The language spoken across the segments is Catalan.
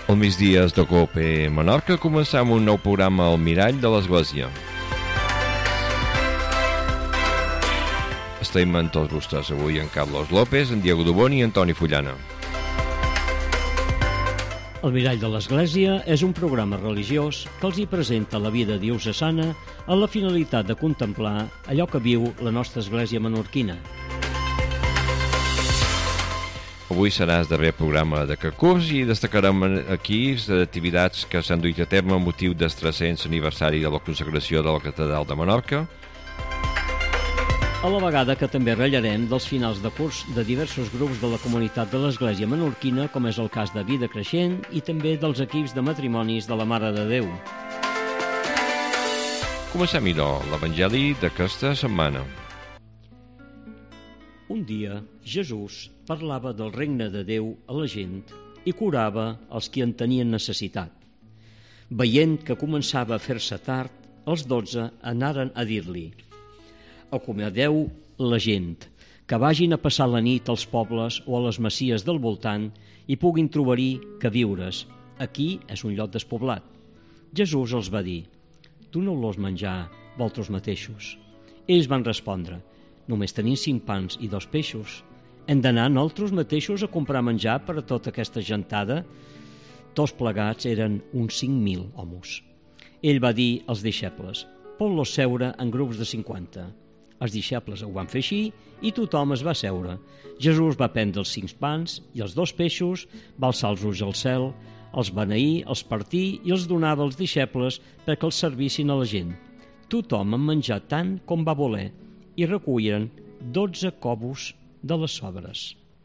Al migdia de COPE Menorca començam un nou programa al Mirall de l'Església. Estem amb tots vostès avui en Carlos López, en Diego Dubón i Antoni Fullana. El Mirall de l'Església és un programa religiós que els hi presenta la vida diocesana amb la finalitat de contemplar allò que viu la nostra església menorquina. Avui serà el darrer programa d'aquest curs i destacarem aquí les activitats que s'han duit a terme amb motiu del 300 aniversari de la consagració de la Catedral de Menorca. A la vegada que també ratllarem dels finals de curs de diversos grups de la comunitat de l'Església menorquina, com és el cas de Vida Creixent, i també dels equips de matrimonis de la Mare de Déu. Comencem, l'Evangeli d'aquesta setmana. Un dia, Jesús parlava del regne de Déu a la gent i curava els qui en tenien necessitat. Veient que començava a fer-se tard, els 12 anaren a dir-li: «Acomodeu la gent, que vagin a passar la nit als pobles o a les masies del voltant i puguin trobar-hi que viures. Aquí és un lloc despoblat». Jesús els va dir: «Tu no vols menjar vosaltres mateixos». Ells van respondre: «Només tenim 5 pans i 2 peixos. Hem d'anar nosaltres mateixos a comprar menjar per a tota aquesta gentada?» Tots plegats eren uns 5.000 homes. Ell va dir als deixebles: «Pot-los seure en grups de 50». Els deixebles ho van fer així i tothom es va seure. Jesús va prendre els 5 pans i els 2 peixos, va alçar els ulls al cel, els beneí, els partí i els donava als deixebles perquè els servissin a la gent. Tothom en menjà tant com va voler i recullen 12 cobos de les sobres.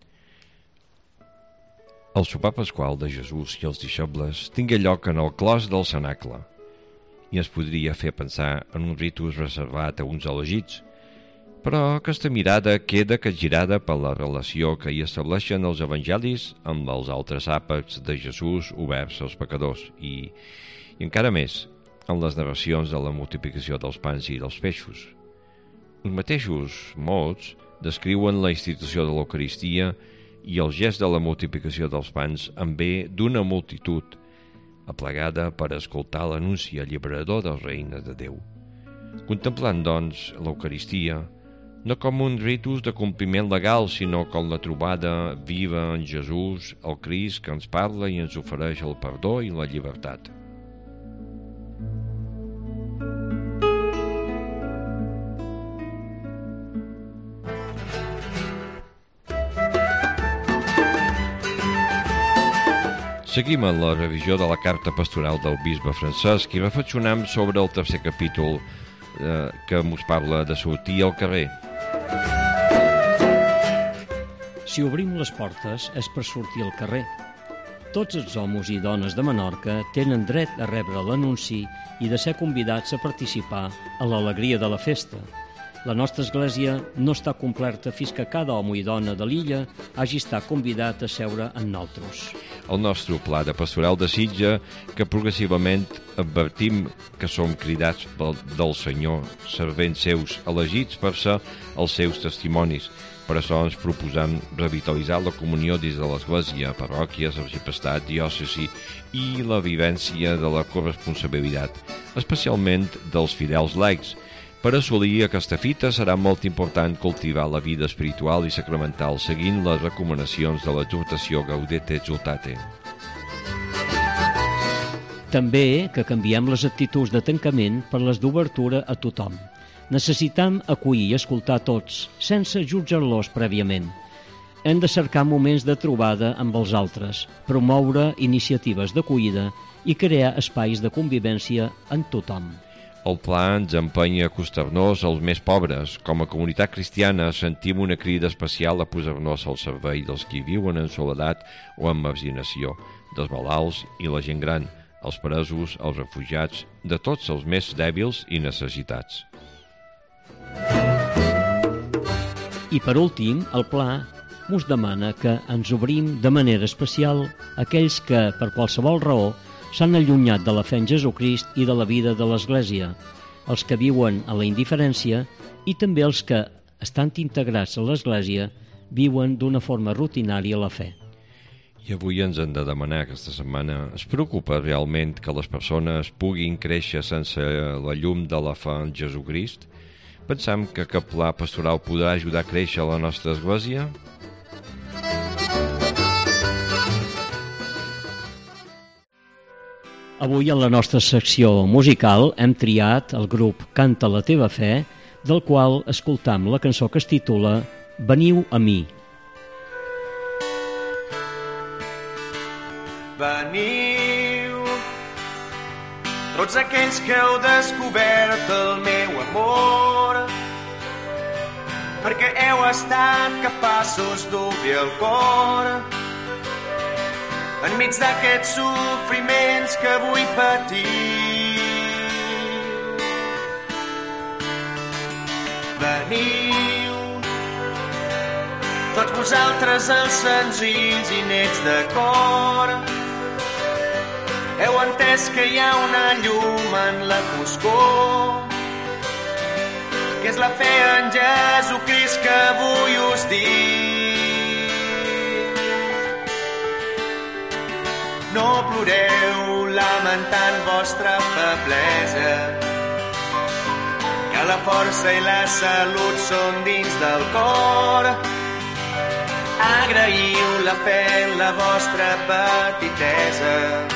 El sopar pasqual de Jesús i els deixebles tingué lloc en el clos del cenacle i es podria fer pensar en un ritus reservat a uns elegits, però aquesta mirada queda capgirada per la relació que hi estableixen els evangelis amb els altres àpats de Jesús oberts als pecadors i encara més amb les narracions de la multiplicació dels pans i dels peixos. Els mateixos mots descriuen la institució de l'Eucaristia i el gest de la multiplicació dels pans en ve d'una multitud aplegada per escoltar l'anunci alliberador del regne de Déu. Contemplant, doncs, l'Eucaristia no com un ritus de compliment legal, sinó com la trobada viva en Jesús, el Crist que ens parla i ens ofereix el perdó i la llibertat. Seguim en la revisió de la carta pastoral del bisbe Francesc i reflexionem sobre el tercer capítol que ens parla de sortir al carrer. Si obrim les portes és per sortir al carrer. Tots els homes i dones de Menorca tenen dret a rebre l'anunci i de ser convidats a participar a l'alegria de la festa. La nostra església no està completa fins que cada home i dona de l'illa hagi estat convidat a seure amb nosaltres. El nostre pla de pastoral desitja que progressivament advertim que som cridats del Senyor, servents seus elegits per ser els seus testimonis. Per això ens proposem revitalitzar la comunió dins de l'Església, parròquies, arxiprestat, diòcesi i la vivència de la corresponsabilitat, especialment dels fidels laics. Per assolir aquesta fita serà molt important cultivar la vida espiritual i sacramental seguint les recomanacions de l'exhortació Gaudete et Exsultate. També que canviem les actituds de tancament per les d'obertura a tothom. Necessitem acollir i escoltar tots, sense jutjar-los prèviament. Hem de cercar moments de trobada amb els altres, promoure iniciatives d'acollida i crear espais de convivència en tothom. El pla ens empenya a acostar-nos als més pobres. Com a comunitat cristiana sentim una crida especial a posar-nos al servei dels qui viuen en soledat o en marginació, dels malalts i la gent gran, els presos, els refugiats, de tots els més dèbils i necessitats. I per últim, el pla ens demana que ens obrim de manera especial a aquells que, per qualsevol raó, s'han allunyat de la fe en Jesucrist i de la vida de l'Església, els que viuen a la indiferència i també els que, estant integrats a l'Església, viuen d'una forma rutinària la fe. I avui ens hem de demanar aquesta setmana, es preocupa realment que les persones puguin créixer sense la llum de la fe en Jesucrist? Pensam que cap pla pastoral podrà ajudar a créixer la nostra església? Avui en la nostra secció musical hem triat el grup Canta la teva fe, del qual escoltam la cançó que es titula Veniu a mi. Veniu, tots aquells que heu descobert el meu amor, perquè heu estat capaços d'obrir el cor enmig d'aquests sofriments que vull patir. Veniu, tots vosaltres els senzills i nets de cor, heu entès que hi ha una llum en la foscor, que és la fe en Jesucrist que vull us dir. No ploreu lamentant vostra feblesa, que la força i la salut són dins del cor. Agraïu la fe en la vostra petitesa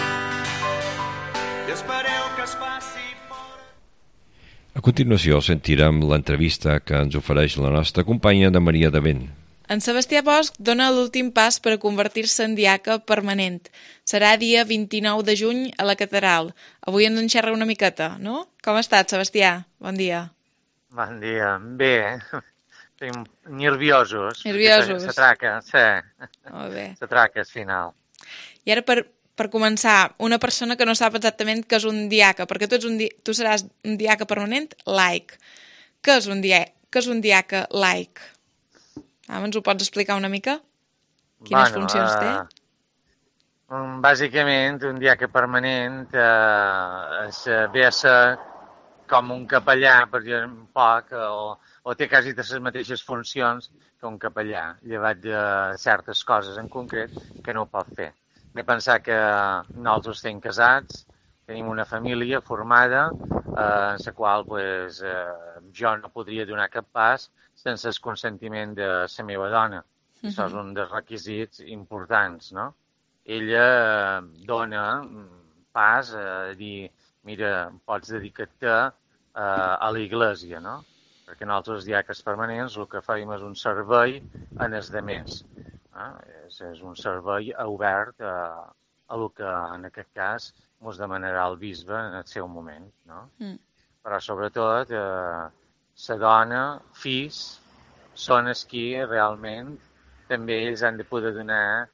i espereu que es faci fora. A continuació sentirem l'entrevista que ens ofereix la nostra companya de Maria de Vent. En Sebastià Bosch dona l'últim pas per a convertir-se en diaca permanent. Serà dia 29 de juny a la catedral. Avui ens en xerra una miqueta, no? Com ha estat, Sebastià? Bon dia. Bon dia. Bé, estem nerviosos. Nerviosos. S'atraca, sí. Molt bé. S'atraca al final. I ara per començar, una persona que no sap exactament què és un diaca, perquè tu seràs un diaca permanent laic. Què és un diaca laic? Ens ho pots explicar una mica? Quines funcions té? Bàsicament, un diaca permanent ve a ser com un capellà, per dir un poc, o té quasi les mateixes funcions que un capellà, llevat de certes coses en concret que no ho pot fer. He pensat que nosaltres estem casats, tenim una família formada, en la qual jo no podria donar cap pas sense el consentiment de la meva dona. Això és un dels requisits importants, no? Ella dona pas a dir, mira, pots dedicar-te a l'església, no? Perquè nosaltres, diaques permanents, el que fem és un servei en els demés. És un servei obert a el que, en aquest cas, ens demanarà el bisbe en el seu moment, no? Però, sobretot, la dona, fills, són els qui realment també ells han de poder donar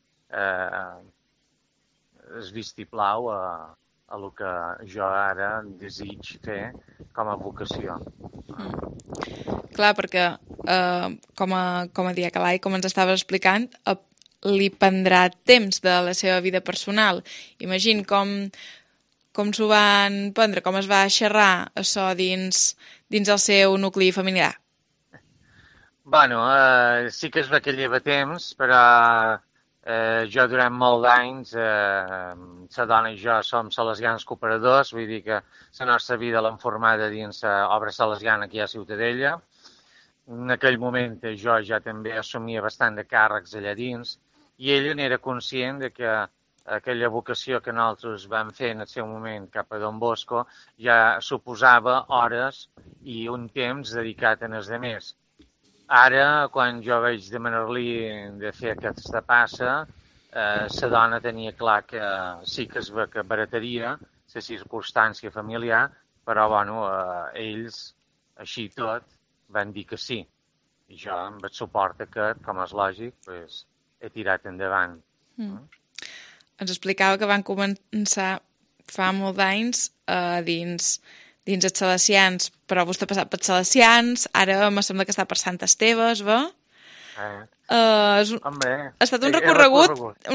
el vistiplau a el que jo ara desig fer com a vocació. Clar, perquè com a diaca laic, com ens estaves explicant, li prendrà temps de la seva vida personal. Imagina com s'ho van prendre, com es va xerrar això dins el seu nucli familiar. Bueno, sí que es va que lleva temps, però jo durant molt d'anys, la dona i jo som salesians cooperadors, vull dir que la nostra vida l'hem formada dins l'obra salesiana aquí a Ciutadella. En aquell moment jo ja també assumia bastant de càrrecs allà dins i ella n'era conscient de que aquella vocació que nosaltres vam fer en el seu moment cap a Don Bosco ja suposava hores i un temps dedicat a els altres. Ara, quan jo vaig demanar-li de fer aquesta passa, la dona tenia clar que sí que es ve que barataria la circumstància familiar, però bueno, ells, així tot, van dir que sí. I jo, amb el suport aquest, com és lògic, he tirat endavant. Ens explicava que van començar fa molt d'anys dins els salesians, però vostè ha passat pels salesians, ara me sembla que està per Sant Esteves, va? Ha estat un recorregut,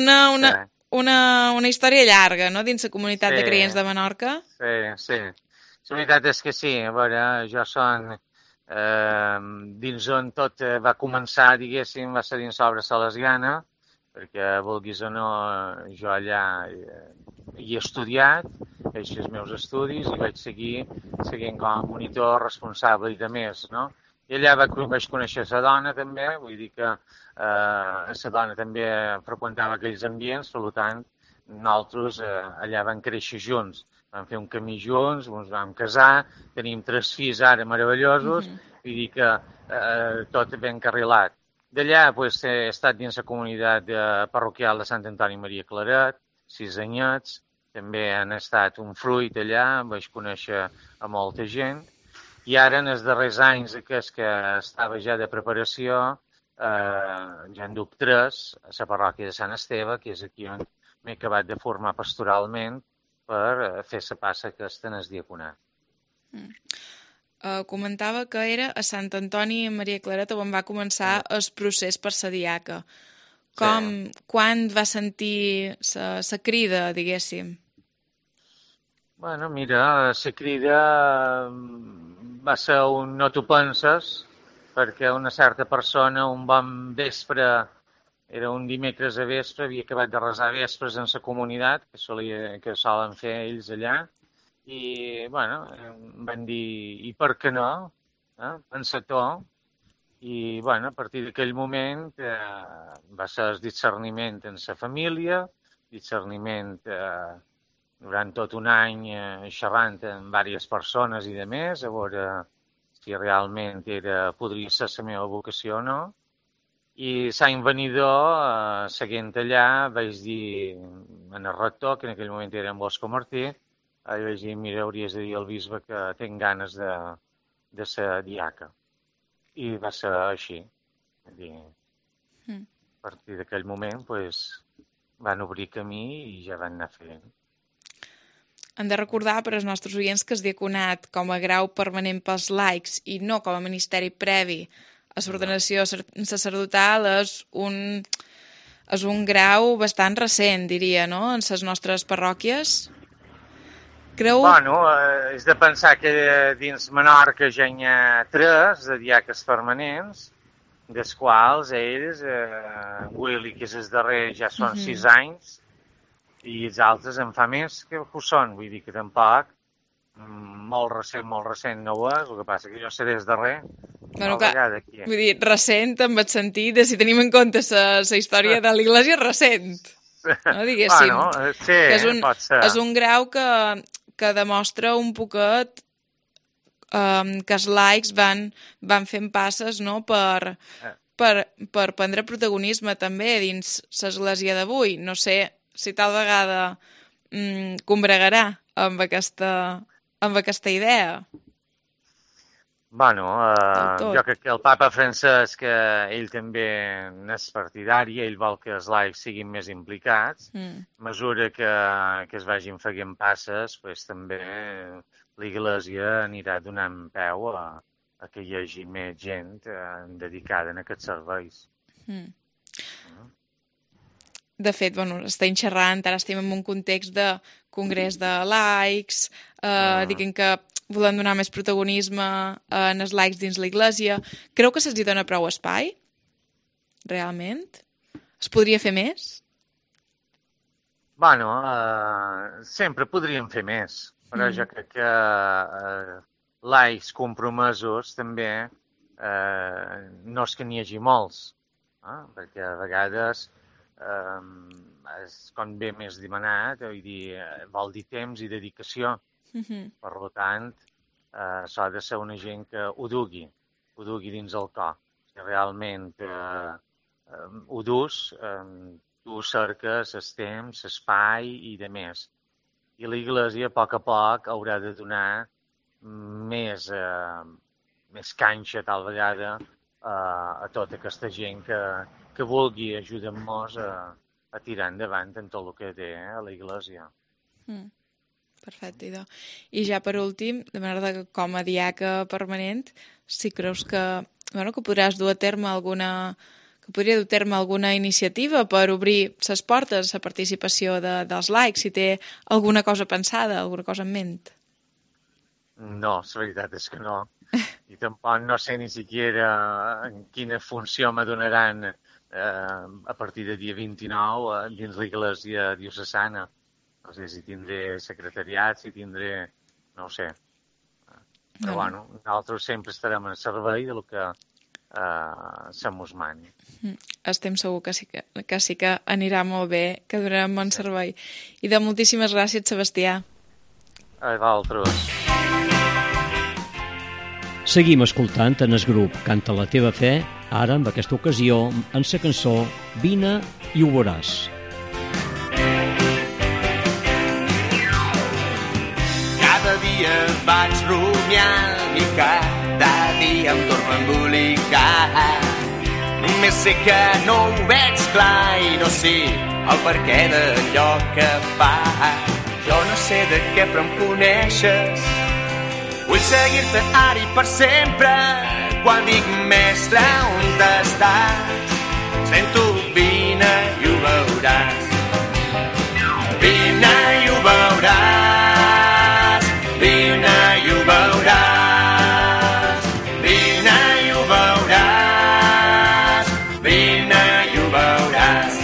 una història llarga, no?, dins la comunitat de creients de Menorca. Sí. La veritat és que sí. A veure, jo són dins on tot va començar, diguéssim, va ser dins l'obra salesiana, perquè vulguis o no, jo allà hi he estudiat, he fet els meus estudis i vaig seguint com a monitor responsable i de més, no? I allà vaig conèixer la dona també, vull dir que la dona també freqüentava aquells ambients, per tant, nosaltres allà vam créixer junts, vam fer un camí junts, ens vam casar, tenim 3 fills ara meravellosos, vull dir que tot ben carrilat. D'allà pues, he estat dins la comunitat parroquial de Sant Antoni Maria Claret, 6 anyets, també han estat un fruit allà, vaig conèixer a molta gent, i ara en els darrers anys aquests que estava ja de preparació, ja en duc 3 a la parròquia de Sant Esteve, que és aquí on m'he acabat de formar pastoralment per fer la passa aquesta en el diaconat. Comentava que era a Sant Antoni Maria Claret on va començar el procés per ser diaca. Quan va sentir la crida, diguéssim? Bueno, mira, la crida va ser un no t'ho penses, perquè una certa persona un bon vespre, era un dimecres a vespre, havia acabat de resar vespres en la comunitat, que solen fer ells allà, i, bueno, van dir, i per què no? Pensa-t'ho. I, bueno, a partir d'aquell moment va ser el discerniment en la família, discerniment durant tot un any xerrant amb diverses persones i de més, a veure si realment podria ser la meva vocació o no. I l'any venidor, seguint allà, vaig dir al rector, que en aquell moment era en Bosco Martí, vaig dir, mira, hauries de dir al bisbe que tinc ganes de ser diaca. I va ser així. A partir d'aquell moment pues, van obrir camí i ja van anar fent. Hem de recordar per als nostres oients que el diaconat com a grau permanent pels laics i no com a ministeri previ a l'ordenació sacerdotal és un grau bastant recent, diria, no?, en les nostres parròquies. Bueno, és de pensar que dins Menorca ja hi ha 3 de diaques permanents, dels quals ells, Willy, que és el darrer, ja són 6 anys, i els altres en fa més que ho són, vull dir que tampoc, molt recent no ho és, el que passa que jo seré el darrer. Bueno, clar, vull dir, recent en el sentit de si tenim en compte la història de l'Església recent, no, diguéssim. Bueno, sí, pot ser. És un grau que demostra un poquet que els laics van fent passes, no?, per prendre protagonisme també dins l'església d'avui. No sé si tal vegada combregarà amb aquesta idea. Bueno, jo crec que el papa Francesc, ell també n'és partidari, ell vol que els laics siguin més implicats. A mesura que es vagin fent passes, pues, també l'Església anirà donant peu a que hi hagi més gent dedicada en aquests serveis. De fet, bueno, estem xerrant, ara estem en un context de congrés de laics, diguem que volem donar més protagonisme en els laics dins l'Església. Creu que se'ls dona prou espai? Realment? Es podria fer més? Bueno, sempre podríem fer més, però jo crec que laics compromesos també no és que n'hi hagi molts, perquè a vegades com bé més demanat, vull dir, vol dir temps i dedicació. Per tant, s'ha de ser una gent que ho dugui dins el cor. Si realment ho dus, tu cerques el temps, l'espai i de més. I l'Església, a poc haurà de donar més canxa, tal vegada, a tota aquesta gent que vulgui ajudar-nos a tirar endavant en tot el que té a l'Església. Perfecte, idò. I ja per últim, de manera que com a diaca permanent, si creus que podràs dur a terme alguna iniciativa per obrir les portes a la participació dels laics, si té alguna cosa pensada, alguna cosa en ment? No, la veritat és que no. I tampoc no sé ni siquiera quina funció me donaran a partir del dia 29 dins l'església diocesana. No sé si tindré secretariat, si tindré... no ho sé. Però bueno, nosaltres sempre estarem en servei del que se mos mani. Estem segur que sí que anirà molt bé, que donarem bon servei. I de moltíssimes gràcies, Sebastià. A vosaltres. Seguim escoltant en el grup Canta la teva fe, ara, en aquesta ocasió, en la cançó Vine i ho veuràs. Cada dia vaig rumiant i cada dia em torno a embolicar. Només sé que no ho veig clar i no sé el perquè d'allò que fa. Jo no sé de què però em coneixes. Vull seguir-te ara i per sempre. Quan dic mestre on estàs, sento vine i ho veuràs. Vine i ho veuràs. Vine i ho veuràs. Vine i ho veuràs. Vine i ho veuràs.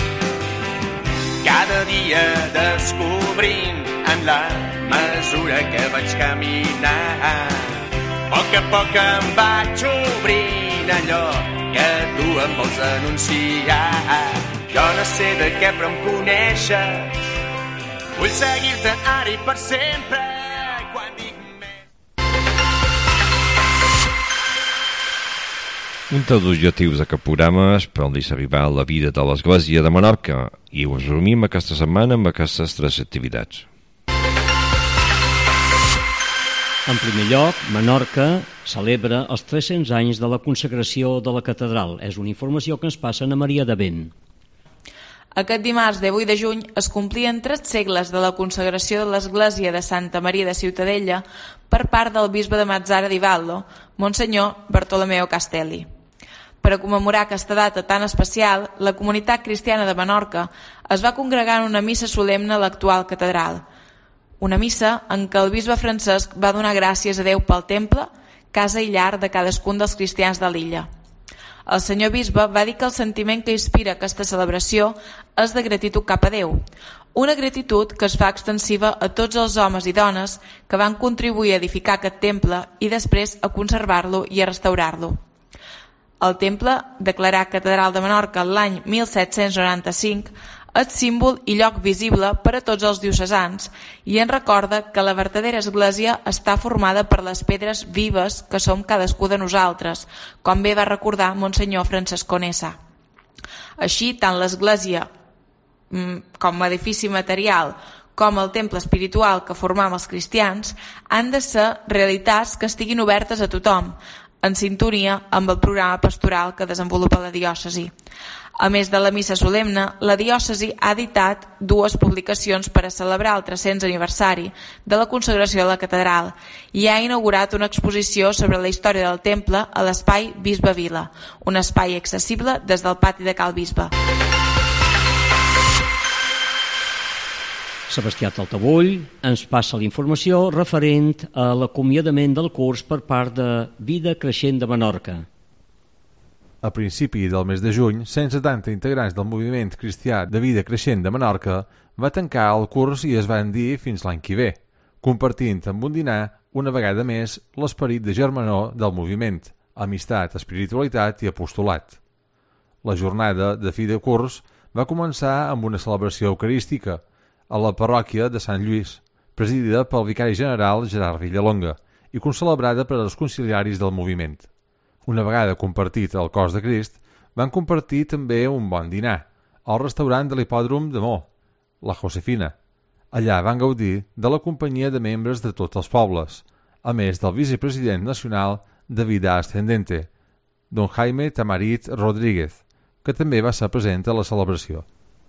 Cada dia descobrint en la mesura que vaig caminar, a poc em vaig obrint allò que tu em vols anunciar. Jo no sé de què però em coneixes. Vull seguir-te ara i per sempre. Quan dic Un dels objectius d'aquest programa és per-nos arribar a la vida de l'Església de Menorca i ho resumim aquesta setmana amb aquestes 3 activitats. En primer lloc, Menorca celebra els 300 anys de la consagració de la catedral. És una informació que ens passa a Maria de Vent. Aquest dimarts 18 de juny es complien 3 segles de la consagració de l'església de Santa Maria de Ciutadella per part del bisbe de Mazara di Vallo, Monsenyor Bartolomeo Castelli. Per a commemorar aquesta data tan especial, la comunitat cristiana de Menorca es va congregar en una missa solemne a l'actual catedral. Una missa en què el bisbe Francesc va donar gràcies a Déu pel temple, casa i llar de cadascun dels cristians de l'illa. El senyor bisbe va dir que el sentiment que inspira aquesta celebració és de gratitud cap a Déu, una gratitud que es fa extensiva a tots els homes i dones que van contribuir a edificar aquest temple i després a conservar-lo i a restaurar-lo. El temple, declarat Catedral de Menorca l'any 1795, és símbol i lloc visible per a tots els diocesans i ens recorda que la vertadera església està formada per les pedres vives que som cadascú de nosaltres, com bé va recordar Monsenyor Francesc Conesa. Així, tant l'església com a edifici material com el temple espiritual que formam els cristians han de ser realitats que estiguin obertes a tothom, en sintonia amb el programa pastoral que desenvolupa la diòcesi. A més de la missa solemne, la diòcesi ha editat 2 publicacions per a celebrar el 300 aniversari de la consagració de la catedral i ha inaugurat una exposició sobre la història del temple a l'espai Bisbe Vila, un espai accessible des del pati de Cal Bisbe. Sebastià Taltabull ens passa la informació referent a l'acomiadament del curs per part de Vida Creixent de Menorca. A principi del mes de juny, 170 integrants del moviment cristià de Vida Creixent de Menorca va tancar el curs i es van dir fins l'any que ve, compartint amb un dinar una vegada més l'esperit de germanor del moviment, amistat, espiritualitat i apostolat. La jornada de fi de curs va començar amb una celebració eucarística a la parròquia de Sant Lluís, presidida pel vicari general Gerard Villalonga i concelebrada per als conciliaris del moviment. Una vegada compartit el cos de Crist, van compartir també un bon dinar al restaurant de l'hipòdrom de Mo, la Josefina. Allà van gaudir de la companyia de membres de tots els pobles, a més del vicepresident nacional de Vida Ascendente, don Jaime Tamarit Rodríguez, que també va ser present a la celebració.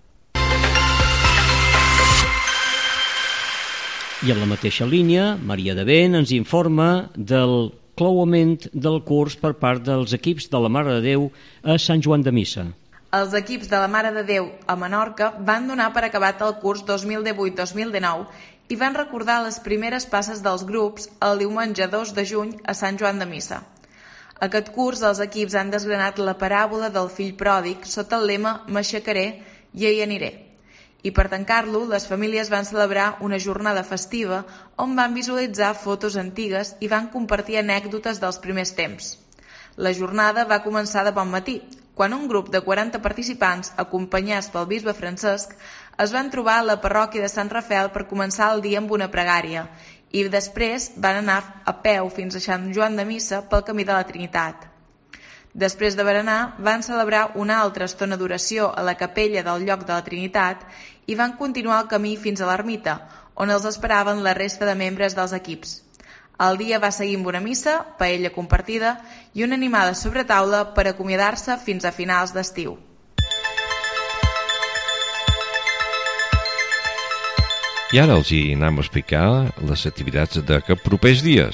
I en la mateixa línia, Maria de Vent ens informa del clouament del curs per part dels equips de la Mare de Déu a Sant Joan de Missa. Els equips de la Mare de Déu a Menorca van donar per acabat el curs 2018-2019 i van recordar les primeres passes dels grups el diumenge 2 de juny a Sant Joan de Missa. Aquest curs els equips han desgranat la paràbola del fill pròdig sota el lema «M'aixecaré i hi aniré». I per tancar-lo, les famílies van celebrar una jornada festiva on van visualitzar fotos antigues i van compartir anècdotes dels primers temps. La jornada va començar de bon matí, quan un grup de 40 participants, acompanyats pel bisbe Francesc, es van trobar a la parròquia de Sant Rafael per començar el dia amb una pregària i després van anar a peu fins a Sant Joan de Missa pel camí de la Trinitat. Després de berenar, van celebrar una altra estona d'oració a la capella del lloc de la Trinitat i van continuar el camí fins a l'ermita, on els esperaven la resta de membres dels equips. El dia va seguir amb una missa, paella compartida i una animada sobretaula per acomiadar-se fins a finals d'estiu. I ara els hi anem a explicar les activitats d'aquests propers dies.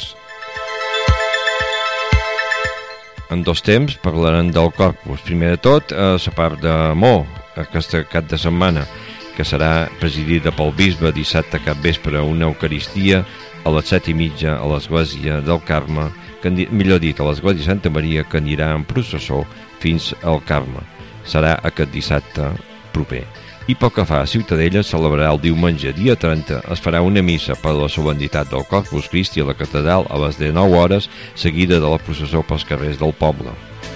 En 2 temps parlarem del Corpus. Primer de tot, a la part de Mo, aquest cap de setmana, que serà presidida pel bisbe dissabte cap vespre una Eucaristia a les 7:30 a l'església del Carme, millor dit, a l'església de Santa Maria, que anirà en processó fins al Carme. Serà aquest dissabte proper. I pel que fa a Ciutadella, celebrarà el diumenge, dia 30, es farà una missa per a la solemnitat del Corpus Christi a la catedral a les 19 hores, seguida de la processó pels carrers del poble.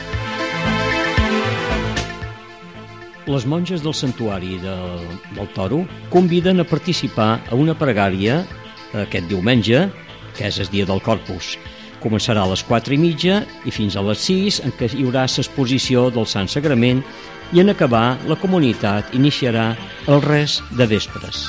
Les monges del santuari del Toro conviden a participar a una pregària aquest diumenge, que és el dia del Corpus. Començarà a les 4:30 i fins a les 6, en què hi haurà l'exposició del Sant Sagrament, i en acabar, la comunitat iniciarà el res de vespres.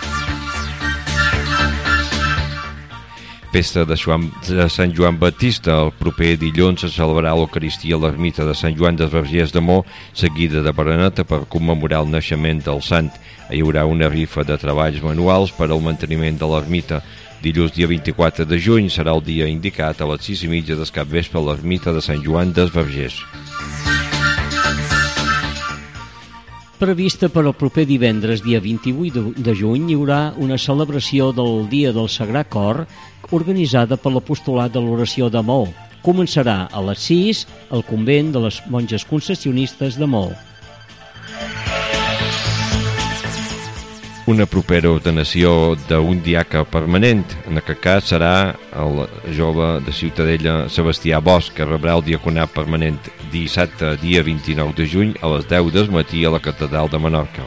Festa de Sant Joan Baptista. El proper dilluns se celebrarà l'Eucaristia a l'ermita de Sant Joan dels Vergers de Mo, seguida de bereneta per commemorar el naixement del sant. Hi haurà una rifa de treballs manuals per al manteniment de l'ermita. Dilluns, dia 24 de juny, serà el dia indicat a les 6:30 del capvespre a l'ermita de Sant Joan dels Vergers. Prevista per al proper divendres, dia 28 de juny, hi haurà una celebració del Dia del Sagrat Cor organitzada per l'Apostolat de l'Oració de Maó. Començarà a les 6 al convent de les monges concessionistes de Maó. Una propera ordenació d'un diaca permanent. En aquest cas serà el jove de Ciutadella Sebastià Bosch, que rebrà el diaconat permanent dissabte, dia 29 de juny, a les 10 del matí a la catedral de Menorca.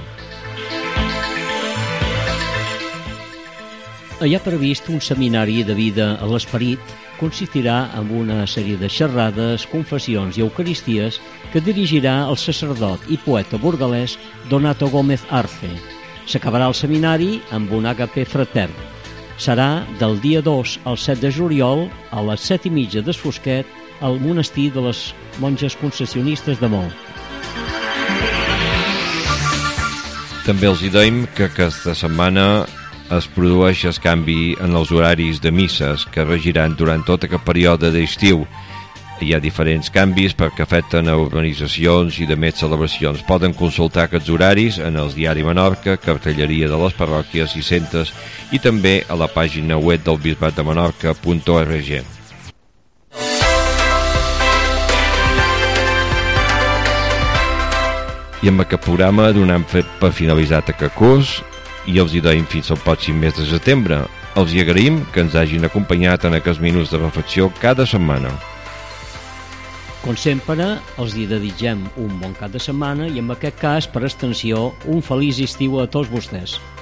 Hi ha previst un seminari de vida a l'esperit. Consistirà en una sèrie de xerrades, confessions i eucaristies que dirigirà el sacerdot i poeta burgalès Donato Gómez Arce. S'acabarà el seminari amb un àgape fratern. Serà del dia 2 al 7 de juliol a les 7:30 del fosquet al monestir de les monges concessionistes de Maó. També els dèiem que aquesta setmana es produeix el canvi en els horaris de misses que regiran durant tot aquest període d'estiu. Hi ha diferents canvis perquè afecten a organitzacions i de més celebracions. Poden consultar aquests horaris en el diari Menorca, cartelleria de les parròquies i centres i també a la pàgina web del bisbat de Menorca.org. I amb aquest programa donem per finalitzat aquest curs i els hi deim fins al pròxim mes de setembre. Els hi agraïm que ens hagin acompanyat en aquests minuts de reflexió cada setmana. Com sempre, els hi desitgem un bon cap de setmana i, en aquest cas, per extensió, un feliç estiu a tots vostès.